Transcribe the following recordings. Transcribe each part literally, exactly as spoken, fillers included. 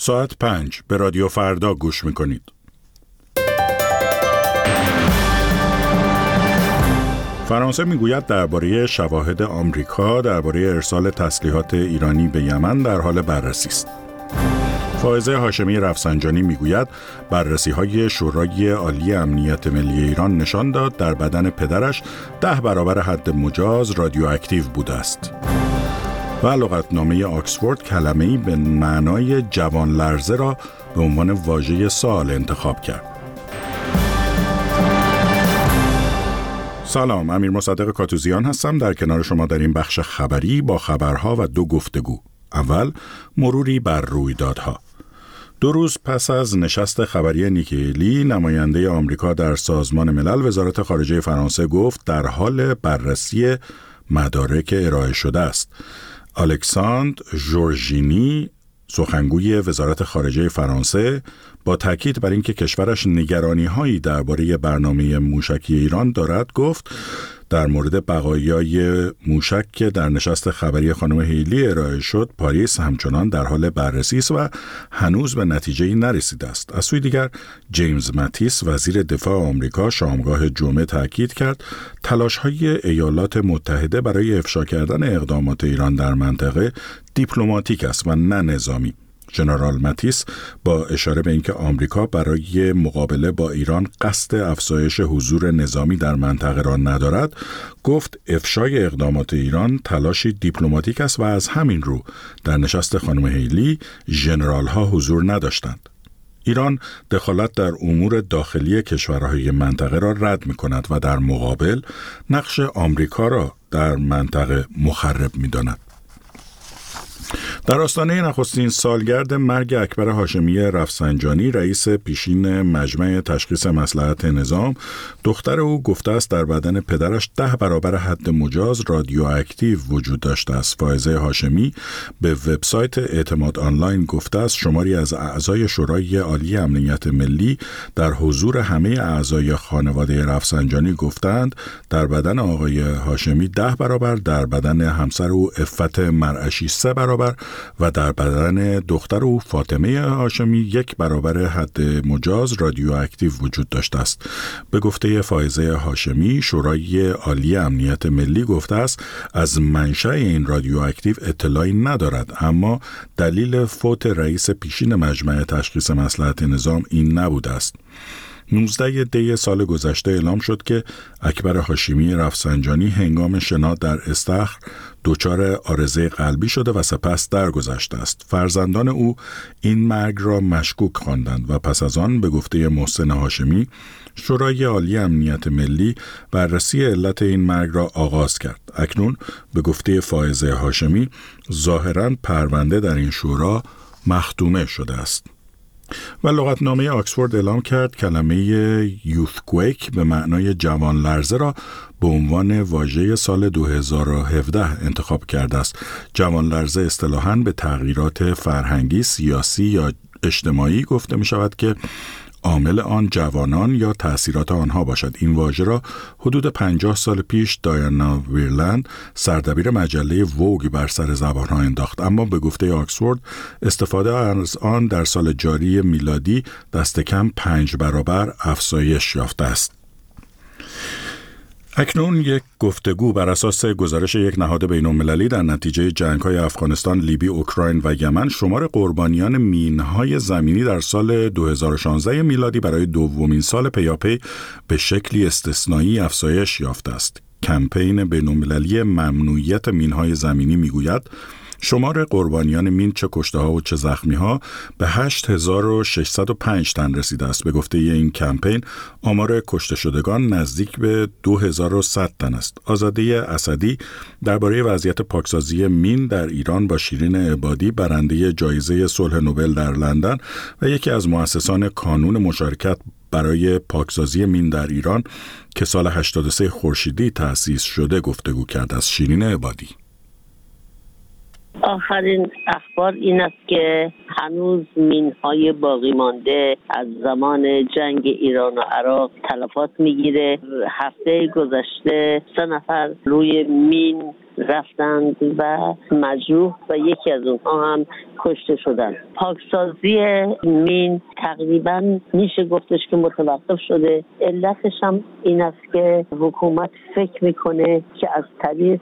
ساعت پنج به رادیو فردا گوش میکنید. فرانسه میگوید درباره شواهد آمریکا درباره ارسال تسلیحات ایرانی به یمن در حال بررسی است. فائزه هاشمی رفسنجانی میگوید بررسی‌های شورای عالی امنیت ملی ایران نشان داد در بدن پدرش ده برابر حد مجاز رادیواکتیو بوده است. و لغتنامه آکسفورد کلمه‌ای به معنای جوان لرزه را به عنوان واژه سال انتخاب کرد. سلام، امیر مصدق کاتوزیان هستم در کنار شما در این بخش خبری با خبرها و دو گفتگو. اول مروری بر رویدادها. دو روز پس از نشست خبری نیکی هیلی، نماینده آمریکا در سازمان ملل، وزارت خارجه فرانسه گفت در حال بررسی مدارک ارائه شده است. الکساندر ژورژینی، سخنگوی وزارت خارجه فرانسه، با تاکید بر اینکه کشورش نگرانی‌هایی درباره برنامه موشکی ایران دارد، گفت در مورد بقایای موشک که در نشست خبری خانم هیلی ارائه شد، پاریس همچنان در حال بررسی است و هنوز به نتیجه‌ای نرسیده است. از سوی دیگر، جیمز ماتیس، وزیر دفاع آمریکا، شامگاه جمعه تاکید کرد تلاش‌های ایالات متحده برای افشا کردن اقدامات ایران در منطقه دیپلماتیک است و نه نظامی. ژنرال ماتیس با اشاره به اینکه آمریکا برای مقابله با ایران قصد افزایش حضور نظامی در منطقه را ندارد، گفت افشای اقدامات ایران تلاشی دیپلماتیک است و از همین رو در نشست خانم هیلی ژنرال ها حضور نداشتند. ایران دخالت در امور داخلی کشورهای منطقه را رد می کند و در مقابل نقش آمریکا را در منطقه مخرب می داند. در آستانه نخستین سالگرد مرگ اکبر هاشمی رفسنجانی، رئیس پیشین مجمع تشخیص مصلحت نظام، دختر او گفته است در بدن پدرش ده برابر حد مجاز رادیواکتیو وجود داشته است. فائزه هاشمی به وبسایت اعتماد آنلاین گفته است شماری از اعضای شورای عالی امنیت ملی در حضور همه اعضای خانواده رفسنجانی گفتند در بدن آقای هاشمی ده برابر، در بدن همسر او عفت مرعشی سه برابر و در بدن دختر او فاطمه هاشمی یک برابر حد مجاز رادیواکتیو وجود داشته است. به گفته فائزه هاشمی، شورای عالی امنیت ملی گفته است از منشأ این رادیواکتیو اطلاعی ندارد، اما دلیل فوت رئیس پیشین مجمع تشخیص مصلحت نظام این نبوده است. نوزده دی سال گذشته اعلام شد که اکبر هاشمی رفسنجانی هنگام شنا در استخر دچار عارضه قلبی شده و سپس درگذشته است. فرزندان او این مرگ را مشکوک خواندند و پس از آن به گفته محسن هاشمی شورای عالی امنیت ملی بررسی علت این مرگ را آغاز کرد. اکنون به گفته فائزه هاشمی ظاهراً پرونده در این شورا مختومه شده است. و لغتنامه آکسفورد اعلام کرد کلمه یوثکویک به معنای جوان لرزه را به عنوان واژه سال دو هزار و هفده انتخاب کرده است. جوان لرزه اصطلاحاً به تغییرات فرهنگی، سیاسی یا اجتماعی گفته می شود که عامل آن جوانان یا تأثیرات آنها باشد. این واژه را حدود پنجاه سال پیش دایانا ویرلند، سردبیر مجله ووگ، بر سر زبانها انداخت، اما به گفته آکسفورد استفاده از آن در سال جاری میلادی دست کم پنج برابر افزایش یافته است. اکنون یک گفتگو بر اساس گزارش یک نهاد بین‌المللی در نتیجه جنگ‌های افغانستان، لیبی، اوکراین و یمن، شمار قربانیان مین‌های زمینی در سال دو هزار و شانزده میلادی برای دومین سال پیاپی به شکلی استثنایی افزایش یافته است. کمپین بین‌المللی ممنوعیت مین‌های زمینی می‌گوید شمار قربانیان مین، چه کشته‌ها و چه زخمی‌ها، به هشت هزار و ششصد و پنج تن رسیده است. به گفته این کمپین آمار کشته شدگان نزدیک به دو هزار و صد تن است. آزاده اسدی درباره وضعیت پاکسازی مین در ایران با شیرین عبادی، برنده جایزه صلح نوبل در لندن و یکی از مؤسسان کانون مشارکت برای پاکسازی مین در ایران که سال هشتاد و سه خورشیدی تأسیس شده گفتگو کرد. از شیرین عبادی: آخرین اخبار این است که هنوز مین‌های باقی مانده از زمان جنگ ایران و عراق تلفات میگیره. هفته گذشته سه نفر روی مین رفتند و مجروح و یکی از اونها هم کشته شدند. پاکسازی مین تقریبا میشه گفتش که متوقف شده. علتش هم این است که حکومت فکر میکنه که از طریق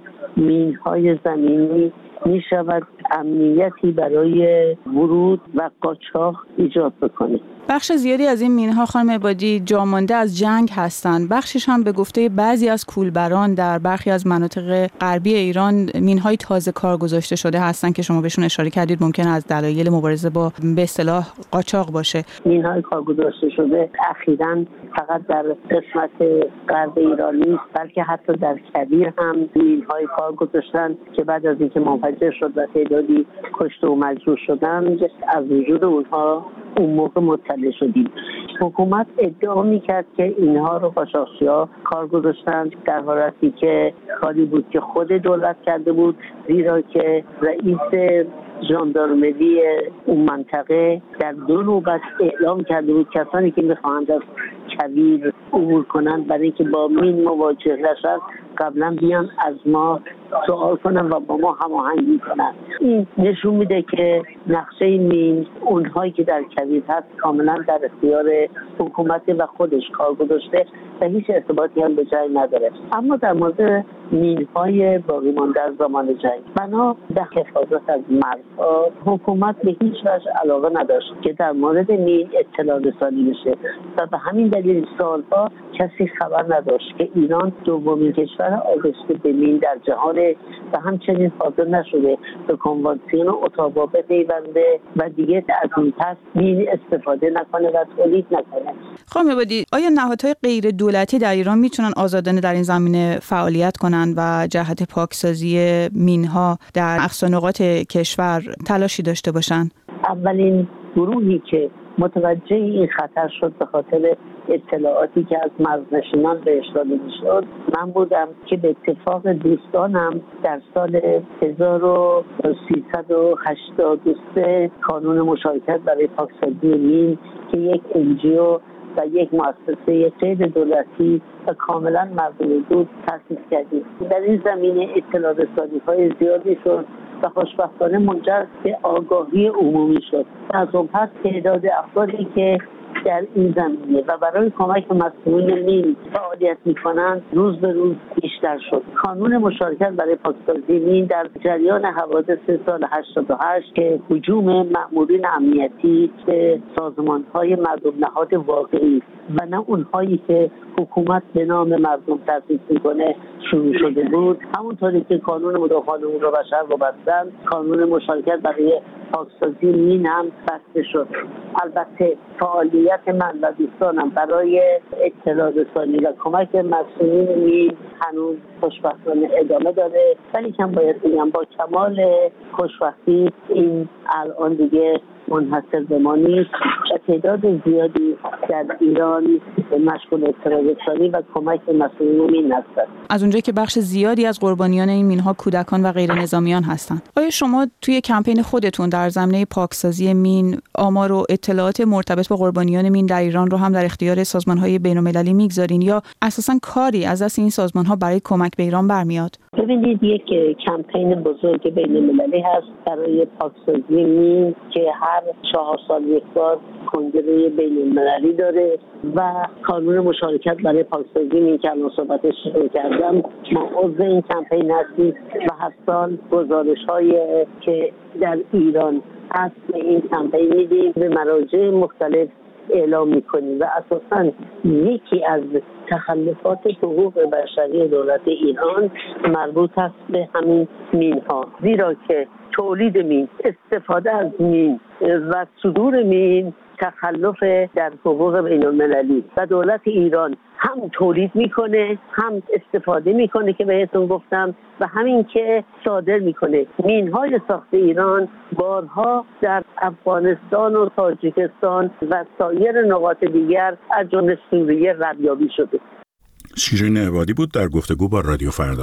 مین‌های زمینی می شود امنیتی برای ورود و قاچاق ایجاد بکنه. بخش زیادی از این مین‌ها خانم عبادی جامانده از جنگ هستند. بخشش هم به گفته بعضی از کولبران در برخی از مناطق غربی ایران مین‌های تازه کار گذاشته شده هستند که شما بهشون اشاره کردید ممکن از دلایل مبارزه با به اصطلاح قاچاق باشه. مین‌های کار گذاشته شده اخیراً فقط در قسمت غرب ایران نیست، بلکه حتی در کویر هم مین‌های کار گذاشتن که بعد از اینکه منفجر شد و تعدادی کشته و مجروح شدن از وجود اونها اون موقع مطلع شدیم. حکومت ادعا میکرد که اینها رو قاچاقچی‌ها کار گذاشتن، در حالتی که کاری بود که خود دولت کرده بود، زیرا که رئیس ژاندارمری اون منطقه در دو نوبت اعلام کرده بود کسانی که میخواهند از کویر عبور کنند برای اینکه با مین مواجه نشن قبلا بیان از ما سوال کنن و با ما هماهنگی کنن. این نشون میده که نقشه مین اونهایی که در کویر هست کاملا در اختیار حکومت و خودش کار گذاشته و هیچ ارتباطی هم به جای نداره. اما در مورد مین‌های باقی مانده از زمان جنگ بنا به حفاظت از مرزها حکومت به هیچ وجه علاقه نداشت که در مورد مین اطلاع رسانی بشه و به همین دلیل سالها کسی خبر نداشت که ایران دومین کشور آگشته به مین در جهان و همچنین حاضر نشده به کنوانسیون اتاوا بپیونده و دیگه از این پس مین استفاده نکنه و تولید نکنه. خانم عبادی، آیا نهادهای غیر دولتی در ایران میتونن آزادانه در این زمینه فعالیت کنن و جهت پاکسازی مین‌ها در اقصا نقاط کشور تلاشی داشته باشن؟ اولین گروهی که متوجه این خطر شد به خاطر اطلاعاتی که از مرزنشینان بهش داده میشد من بودم که به اتفاق دوستانم در سال هزار و سیصد و هشتاد و سه قانون مشارکت برای پاکسازی مین که یک انجیو و یک مؤسسه غیر دولتی و کاملا مردم بود تأسیس کردیم. در این زمینه اطلاع رسانی‌های زیادی شد و خوشبختانه منجر به آگاهی عمومی شد. از اون پس تعداد افرادی که در این زمینه و برای کمک به مسئولین مین فعالیت می‌کنند روز به روز بیشتر شد. قانون مشارکت برای پاکسازی مین در جریان حوادث سال هشتاد و هشت که هجوم مأمورین امنیتی به سازمان‌های مردم نهاد واقعی و نه اونهایی که حکومت به نام مردم تأسیس می‌کنه شروع شده بود، همونطوری که قانون مدافعان حقوق بشر رو بستن، قانون مشارکت برای پاکسازی مین هم بسته شد. البته فعالیت من و دوستانم برای اطلاع رسانی و کمک مسئولین مین هنوز خوشبختانه ادامه داره، ولی کم باید بگم با کمال خوشبختی این الان دیگه منحصر به ما نیست و تعداد زیادی در ایران مشغول اطلاع رسانی و کمک به مسئولین مین هستند. از اونجایی که بخش زیادی از قربانیان این مین‌ها کودکان و غیر نظامیان هستند، آیا شما توی کمپین خودتون در زمینه پاکسازی مین آمار و اطلاعات مرتبط با قربانیان مین در ایران رو هم در اختیار سازمان‌های بین‌المللی میگذارین یا اساساً کاری از دست این سازمان‌ها برای کمک به ایران برمیاد؟ ببینید، یک کمپین بزرگ بین‌المللی هست برای پاکسازی مین که هر چهار سال یک بار کنگره بین‌المللی داره و قانون مشارکت برای پاکسازی مین که الان صحبتش کردم ما عضو این کمپین هستیم و هر سال گزارش‌های که در ایران هست به این کمپین میدیم، به مراجع مختلف اعلام میکنیم و اساساً یکی از تخلفات حقوق بشری دولت ایران مربوط است به همین مین ها، زیرا که تولید مین، استفاده از مین و صدور مین تخلف در حقوق بین المللی و دولت ایران هم تولید میکنه هم استفاده میکنه که بهتون گفتم و همین که صادر میکنه. مین‌های ساخت ایران بارها در افغانستان و تاجیکستان و سایر نقاط دیگر از جمله سوریه ردیابی شده. شیرین عبادی بود در گفتگو با رادیو فردا.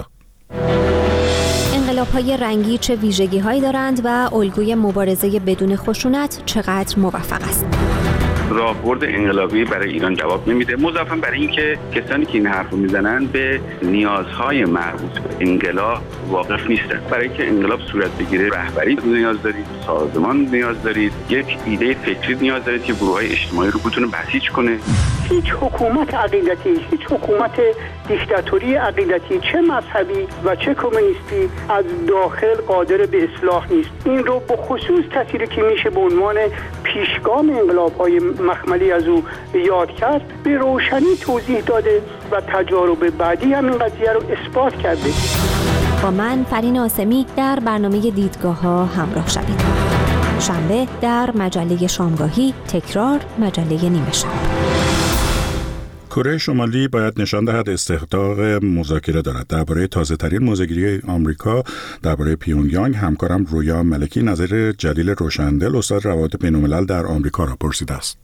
انقلاب‌های رنگی چه ویژگی‌هایی دارند و الگوی مبارزه بدون خشونت چقدر موفق است؟ راهبرد انقلابی برای ایران جواب نمیده، مضافاً برای اینکه کسانی که این حرفو میزنن به نیازهای مربوط به انقلاب واقف نیستن. برای اینکه انقلاب صورت بگیره رهبری نیاز دارید، سازمان نیاز دارید، یک ایده فکری نیاز دارید که گروه‌های اجتماعی رو بتونه بسیج کنه. هیچ حکومت عقیدتی، هیچ حکومت دیکتاتوری عقیدتی، چه مذهبی و چه کمونیستی، از داخل قادر به اصلاح نیست. این رو به خصوص تصویری که میشه به عنوان پیشگام انقلاب‌های مخملی از او یاد کرد به روشنی توضیح داده و تجارب بعدی هم این قضیه رو اثبات کرده. با من فرین آسمی در برنامه دیدگاه ها همراه شوید. شنبه در مجله شامگاهی، تکرار مجله نیمه شب. کره شمالی باید نشان دهد استحقاق مذاکره دارد. درباره تازه‌ترین موضع‌گیری آمریکا درباره پیونگیانگ همکارم رویا ملکی نظر جلیل روشندل استاد روابط بین‌الملل در آمریکا را پرسیده است.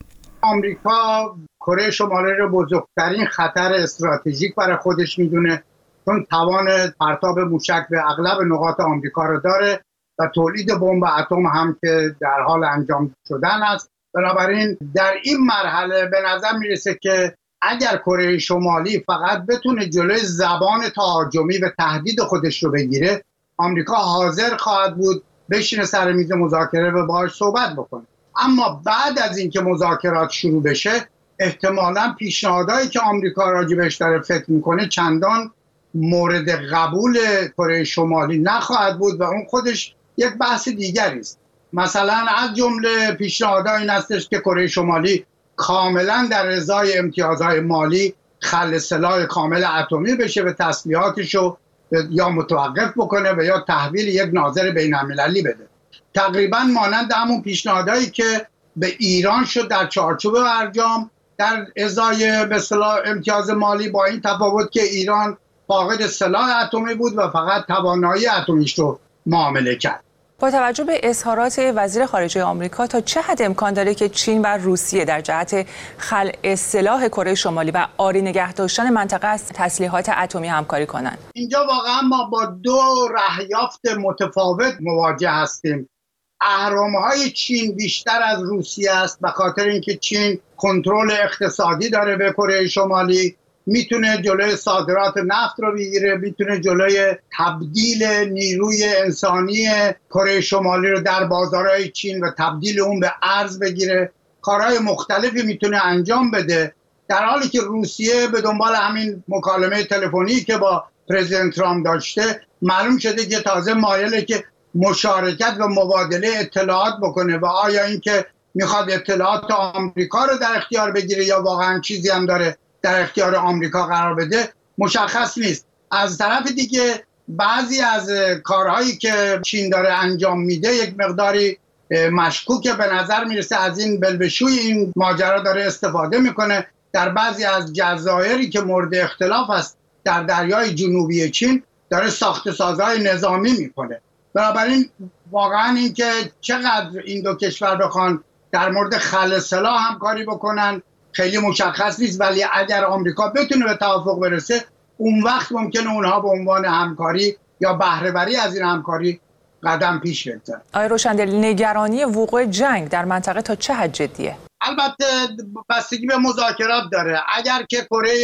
آمریکا کره شمالی را بزرگترین خطر استراتژیک برای خودش میدونه، چون توان پرتاب موشک به اغلب نقاط آمریکا را داره و تولید بمب اتم هم که در حال انجام شدن است. بنابراین در این مرحله به نظر میرسه که اگر کره شمالی فقط بتونه جلوی زبان تهاجمی و تهدید خودش رو بگیره، آمریکا حاضر خواهد بود بشینه سر میز مذاکره و باهاش صحبت بکنه. اما بعد از اینکه مذاکرات شروع بشه احتمالاً پیشنهادهایی که آمریکا راجبش داره فکر میکنه چندان مورد قبول کره شمالی نخواهد بود و اون خودش یک بحث دیگری است. مثلا از جمله پیشنهادها این هستش که کره شمالی کاملا در ازای امتیازهای مالی خلع سلاح کامل اتمی بشه و تسلیحاتش رو یا متوقف بکنه و یا تحویل یک ناظر بین‌المللی بده. تقریبا مانند همون پیشنهادهایی که به ایران شد در چارچوب برجام در ازای به اصطلاح امتیاز مالی، با این تفاوت که ایران فاقد سلاح اتمی بود و فقط توانایی اتمیش رو معامله کرد. با توجه به اظهارات وزیر خارجه آمریکا تا چه حد امکان داره که چین و روسیه در جهت خلع سلاح کره شمالی و عاری نگه داشتن منطقه از تسلیحات اتمی همکاری کنند؟ اینجا واقعا ما با دو رهیافت متفاوت مواجه هستیم. اهرم‌های چین بیشتر از روسیه است به خاطر اینکه چین کنترل اقتصادی داره به کره شمالی، میتونه جلوی صادرات نفت رو بگیره، میتونه جلوی تبدیل نیروی انسانی کره شمالی رو در بازارهای چین و تبدیل اون به ارز بگیره، کارهای مختلفی میتونه انجام بده، در حالی که روسیه به دنبال همین مکالمه تلفنی که با پرزیدنت ترامپ داشته معلوم شده که تازه مایله که مشارکت و مبادله اطلاعات بکنه و آیا اینکه میخواد اطلاعات آمریکا رو در اختیار بگیره یا واقعا چیزی هم داره در اختیار آمریکا قرار بده مشخص نیست. از طرف دیگه بعضی از کارهایی که چین داره انجام میده یک مقداری مشکوکه، به نظر میرسه از این بلبشوی این ماجرا داره استفاده میکنه. در بعضی از جزایری که مورد اختلاف است در دریای جنوبی چین داره ساخت سازهای نظامی میکنه. بنابراین واقعا اینکه چقدر این دو کشور بخوان در مورد خلع سلاح همکاری بکنن خیلی مشخص نیست، ولی اگر آمریکا بتونه به توافق برسه اون وقت ممکنه اونها به عنوان همکاری یا بهره بری از این همکاری قدم پیش بگذارن. آقای روشندل، نگرانی وقوع جنگ در منطقه تا چه حد جدیه؟ البته بستگی به مذاکرات داره. اگر که کره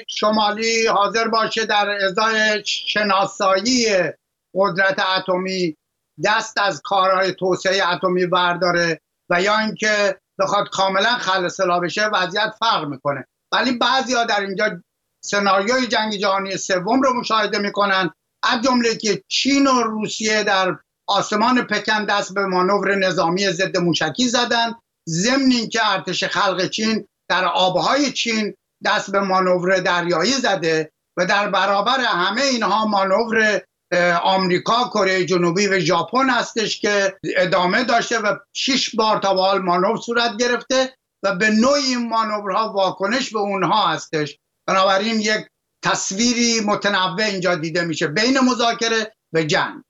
شمالی حاضر باشه در ازای شناسایی قدرت اتمی دست از کارهای توسعه اتمی برداره و یا اینکه بخواد کاملا خلع سلاح بشه وضعیت فرق میکنه. ولی بعضیا در اینجا سناریوی جنگ جهانی سوم رو مشاهده میکنن، از جمله که چین و روسیه در آسمان پکن دست به مانور نظامی ضد موشکی زدن، ضمن اینکه ارتش خلق چین در آبهای چین دست به مانور دریایی زده و در برابر همه اینها مانور آمریکا، کره جنوبی و ژاپن هستش که ادامه داشته و شش بار تا به حال مانور صورت گرفته و به نوعی این مانورها واکنش به اونها هستش. بنابراین یک تصویری متنوع اینجا دیده میشه بین مذاکره و جنگ.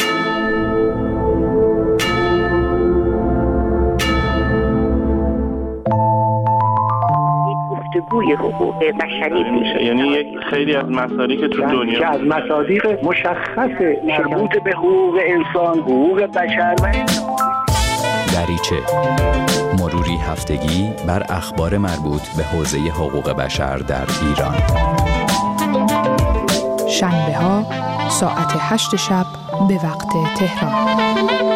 گفتگوی حقوق بشری میشه، یعنی یک خیلی از مسائلی که تو دنیا که از مصادیق مشخص مربوط به حقوق انسان، حقوق بشر و دریچه، مروری هفتگی بر اخبار مربوط به حوزه حقوق بشر در ایران. شنبه ها ساعت هشت شب به وقت تهران.